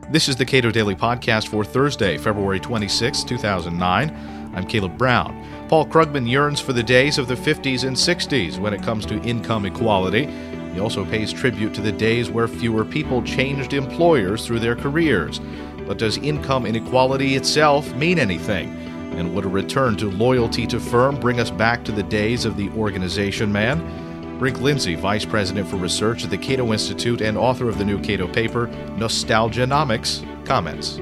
This is the Cato Daily Podcast for Thursday, February 26, 2009. I'm Caleb Brown. Paul Krugman yearns for the days of the 50s and 60s when it comes to income equality. He also pays tribute to the days where fewer people changed employers through their careers. But does income inequality itself mean anything? And would a return to loyalty to firm bring us back to the days of the organization man? Brink Lindsey, Vice President for Research at the Cato Institute and author of the new Cato paper, Nostalgianomics, comments.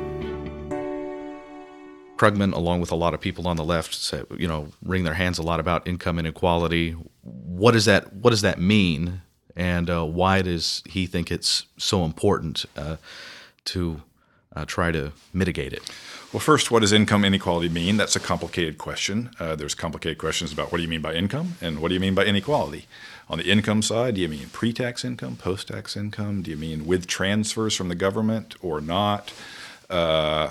Krugman, along with a lot of people on the left, say, wring their hands a lot about income inequality. What does that mean, and why does he think it's so important to try to mitigate it? Well, first, what does income inequality mean? That's a complicated question. There's complicated questions about what do you mean by income and what do you mean by inequality. On the income side, do you mean pre-tax income, post-tax income? Do you mean with transfers from the government or not? Do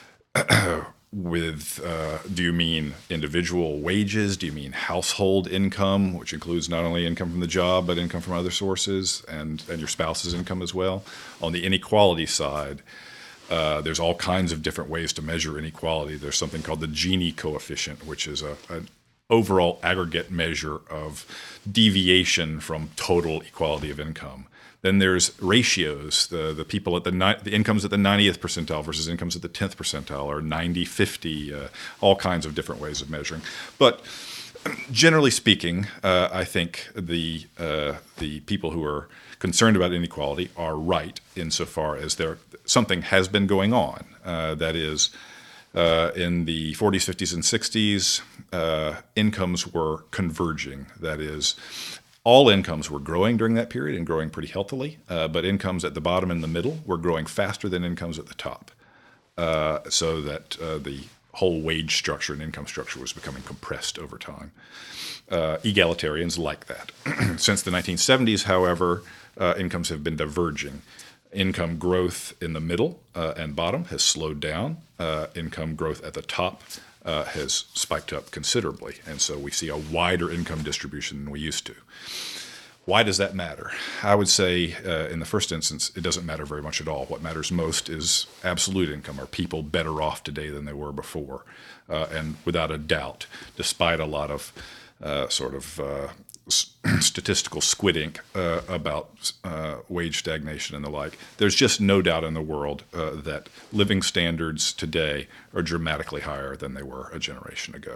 you mean individual wages? Do you mean household income, which includes not only income from the job, but income from other sources and your spouse's income as well? On the inequality side, there's all kinds of different ways to measure inequality. There's something called the Gini coefficient, which is an overall aggregate measure of deviation from total equality of income. Then there's ratios, the people at the incomes at the 90th percentile versus incomes at the 10th percentile, or 90-50, all kinds of different ways of measuring. But generally speaking, I think the people who are concerned about inequality are right insofar as something has been going on. That is, in the 40s, 50s, and 60s, incomes were converging. That is, all incomes were growing during that period and growing pretty healthily, but incomes at the bottom and the middle were growing faster than incomes at the top, so that the whole wage structure and income structure was becoming compressed over time. Egalitarians like that. Since the 1970s, however, incomes have been diverging. Income growth in the middle and bottom has slowed down. Income growth at the top has spiked up considerably. And so we see a wider income distribution than we used to. Why does that matter? I would say in the first instance, it doesn't matter very much at all. What matters most is absolute income. Are people better off today than they were before? And without a doubt, despite a lot of statistical squid ink about wage stagnation and the like, there's just no doubt in the world that living standards today are dramatically higher than they were a generation ago.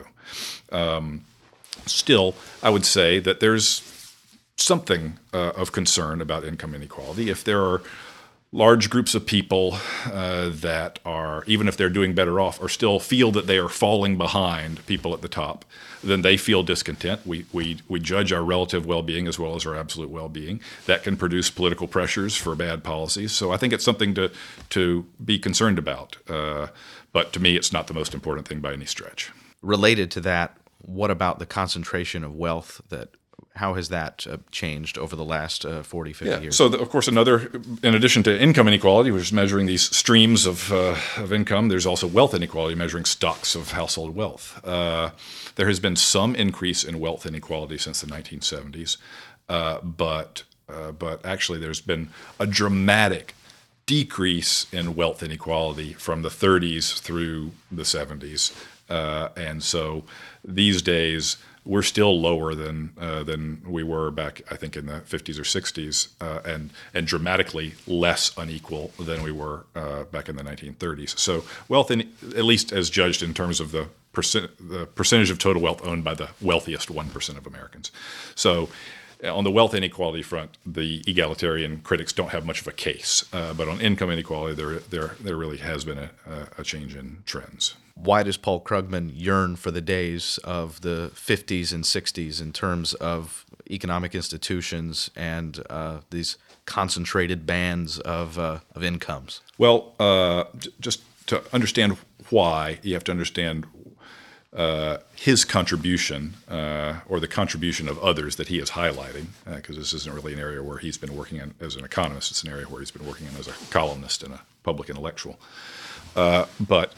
Still, I would say that there's something of concern about income inequality. If there are large groups of people that are, even if they're doing better off, or still feel that they are falling behind people at the top, then they feel discontent. We judge our relative well-being as well as our absolute well-being. That can produce political pressures for bad policies. So I think it's something to be concerned about. But to me, it's not the most important thing by any stretch. Related to that, what about the concentration of wealth how has that changed over the last 40, 50 years? So, of course, in addition to income inequality, which is measuring these streams of income, there's also wealth inequality, measuring stocks of household wealth. There has been some increase in wealth inequality since the 1970s, but actually there's been a dramatic decrease in wealth inequality from the 30s through the 70s. And so these days, we're still lower than we were back, I think, in the 50s or 60s, and dramatically less unequal than we were back in the 1930s. So wealth, at least as judged in terms of the percentage of total wealth owned by the wealthiest 1% of Americans. So on the wealth inequality front, the egalitarian critics don't have much of a case. But on income inequality, there really has been a change in trends. Why does Paul Krugman yearn for the days of the 50s and 60s in terms of economic institutions and these concentrated bands of incomes? Well, just to understand why, you have to understand his contribution or the contribution of others that he is highlighting, because this isn't really an area where he's been working in as an economist. It's an area where he's been working in as a columnist and a public intellectual. But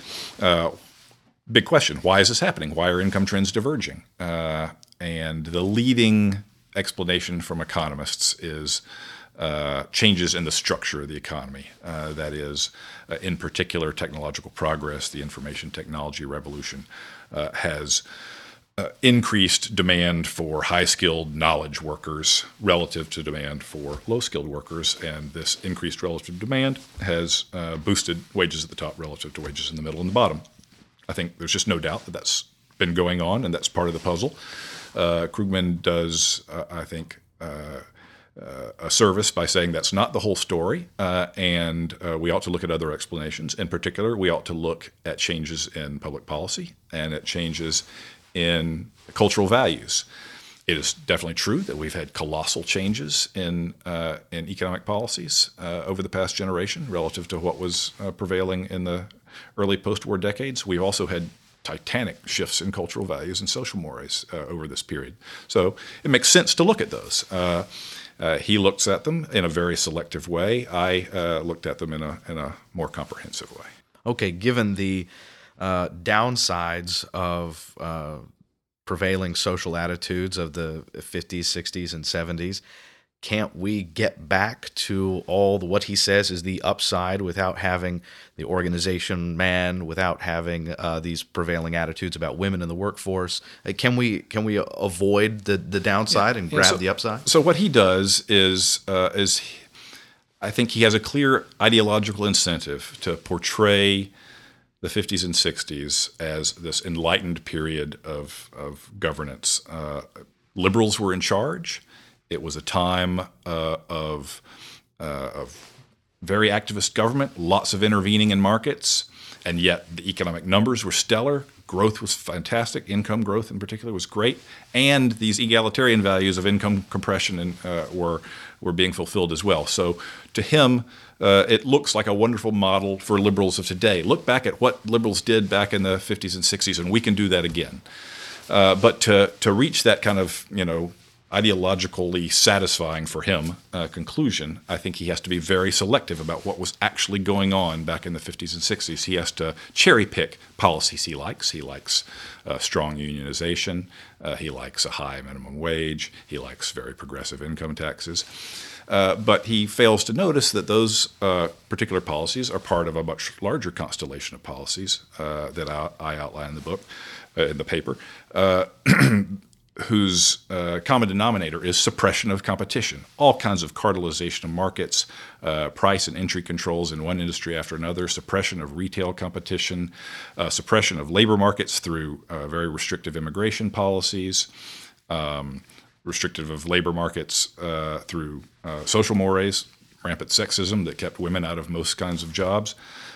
big question, why is this happening? Why are income trends diverging? And the leading explanation from economists is changes in the structure of the economy. That is, in particular, technological progress, the information technology revolution, has increased demand for high-skilled knowledge workers relative to demand for low-skilled workers, and this increased relative demand has boosted wages at the top relative to wages in the middle and the bottom. I think there's just no doubt that that's been going on, and that's part of the puzzle. Krugman does, I think, a service by saying that's not the whole story, and we ought to look at other explanations. In particular, we ought to look at changes in public policy and at changes in cultural values. It is definitely true that we've had colossal changes in economic policies over the past generation relative to what was prevailing in the early post-war decades. We've also had titanic shifts in cultural values and social mores over this period. So it makes sense to look at those. He looks at them in a very selective way. I looked at them in a more comprehensive way. Okay, given the downsides of prevailing social attitudes of the 50s, 60s, and 70s, can't we get back to what he says is the upside without having the organization man, without having these prevailing attitudes about women in the workforce? Can we avoid the downside and grab the upside? So what he does is I think he has a clear ideological incentive to portray the 50s and 60s as this enlightened period of governance. Liberals were in charge. It was a time of very activist government, lots of intervening in markets, and yet the economic numbers were stellar. Growth was fantastic. Income growth in particular was great. And these egalitarian values of income compression were being fulfilled as well. So to him, it looks like a wonderful model for liberals of today. Look back at what liberals did back in the 50s and 60s, and we can do that again. But to reach that kind of, ideologically satisfying for him conclusion, I think he has to be very selective about what was actually going on back in the 50s and 60s. He has to cherry pick policies he likes. He likes strong unionization. He likes a high minimum wage. He likes very progressive income taxes. But he fails to notice that those particular policies are part of a much larger constellation of policies that I outline in the book, in the paper, whose common denominator is suppression of competition. All kinds of cartelization of markets, price and entry controls in one industry after another, suppression of retail competition, suppression of labor markets through very restrictive immigration policies, restrictive of labor markets through social mores, rampant sexism that kept women out of most kinds of jobs.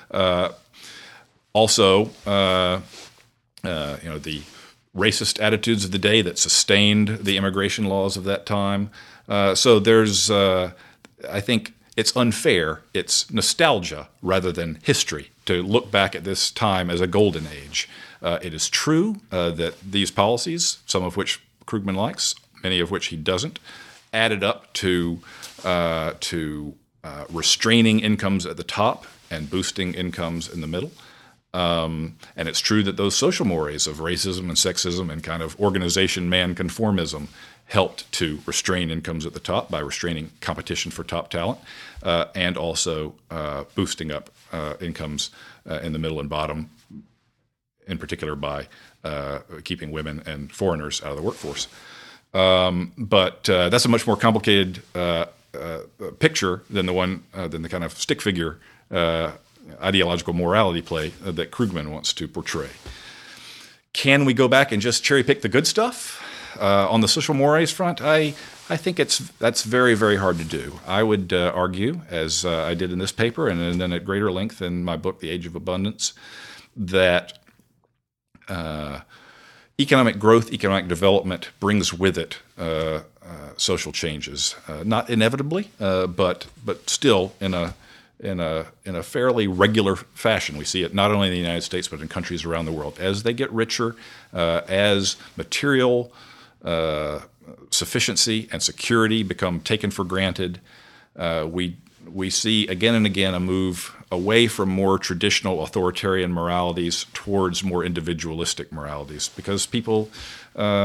Also, the racist attitudes of the day that sustained the immigration laws of that time. So there's, I think it's unfair. It's nostalgia rather than history to look back at this time as a golden age. It is true that these policies, some of which Krugman likes, many of which he doesn't, added up to restraining incomes at the top and boosting incomes in the middle. And it's true that those social mores of racism and sexism and kind of organization man conformism helped to restrain incomes at the top by restraining competition for top talent and also boosting up incomes in the middle and bottom, in particular by keeping women and foreigners out of the workforce. But that's a much more complicated picture than the kind of stick figure ideological morality play that Krugman wants to portray. Can we go back and just cherry pick the good stuff? On the social mores front, I think that's very, very hard to do. I would argue, as I did in this paper and then at greater length in my book, The Age of Abundance, that economic growth, economic development brings with it social changes, not inevitably, but still in a fairly regular fashion. We see it not only in the United States but in countries around the world. As they get richer, as material sufficiency and security become taken for granted, we see again and again a move away from more traditional authoritarian moralities towards more individualistic moralities, because people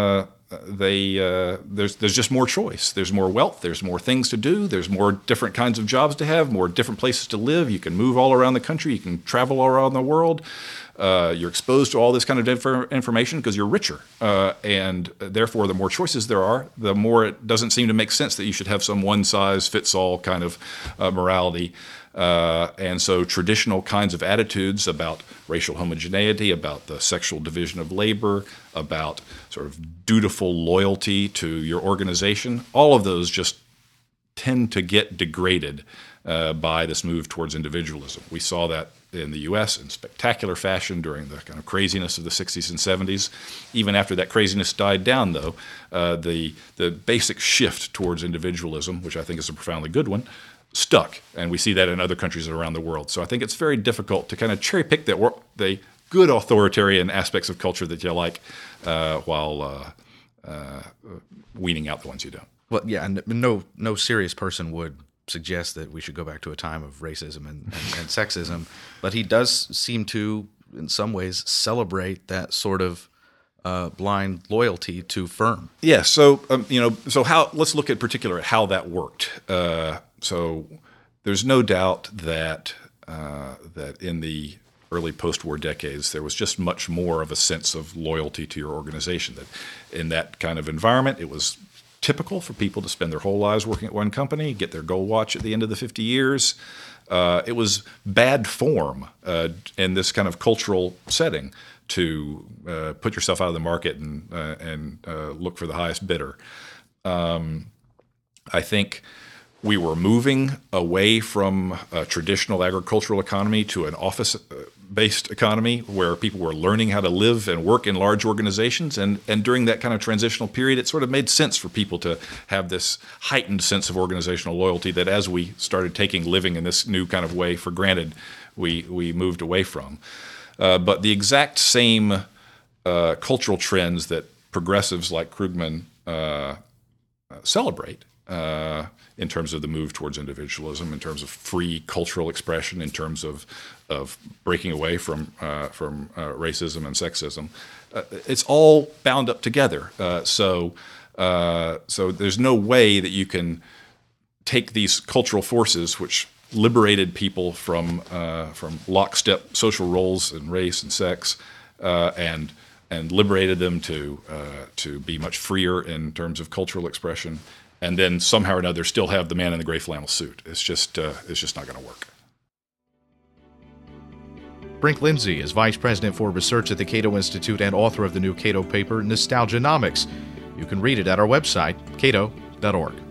there's just more choice. There's more wealth. There's more things to do. There's more different kinds of jobs to have, more different places to live. You can move all around the country. You can travel all around the world. You're exposed to all this kind of information because you're richer. And therefore, the more choices there are, the more it doesn't seem to make sense that you should have some one-size-fits-all kind of morality. And so traditional kinds of attitudes about racial homogeneity, about the sexual division of labor, about sort of dutiful loyalty to your organization, all of those just tend to get degraded by this move towards individualism. We saw that in the U.S. in spectacular fashion during the kind of craziness of the 60s and 70s. Even after that craziness died down, though, the basic shift towards individualism, which I think is a profoundly good one, stuck, and we see that in other countries around the world. So I think it's very difficult to kind of cherry pick the good authoritarian aspects of culture that you like while weaning out the ones you don't. Well, yeah, and no serious person would suggest that we should go back to a time of racism and sexism, but he does seem to, in some ways, celebrate that sort of blind loyalty to firm. Yeah. So let's look at particular at how that worked. So there's no doubt that in the early post-war decades, there was just much more of a sense of loyalty to your organization. That in that kind of environment, it was typical for people to spend their whole lives working at one company, get their gold watch at the end of the 50 years. It was bad form in this kind of cultural setting to put yourself out of the market and look for the highest bidder. I think we were moving away from a traditional agricultural economy to an office-based economy where people were learning how to live and work in large organizations. And during that kind of transitional period, it sort of made sense for people to have this heightened sense of organizational loyalty that as we started taking living in this new kind of way for granted, we moved away from. But the exact same cultural trends that progressives like Krugman celebrate in terms of the move towards individualism, in terms of free cultural expression, in terms of breaking away from racism and sexism. It's all bound up together. So there's no way that you can take these cultural forces, which liberated people from lockstep social roles and race and sex, and liberated them to be much freer in terms of cultural expression, and then somehow or another still have the man in the gray flannel suit. It's just not going to work. Brink Lindsey is Vice President for Research at the Cato Institute and author of the new Cato paper, Nostalgianomics. You can read it at our website, cato.org.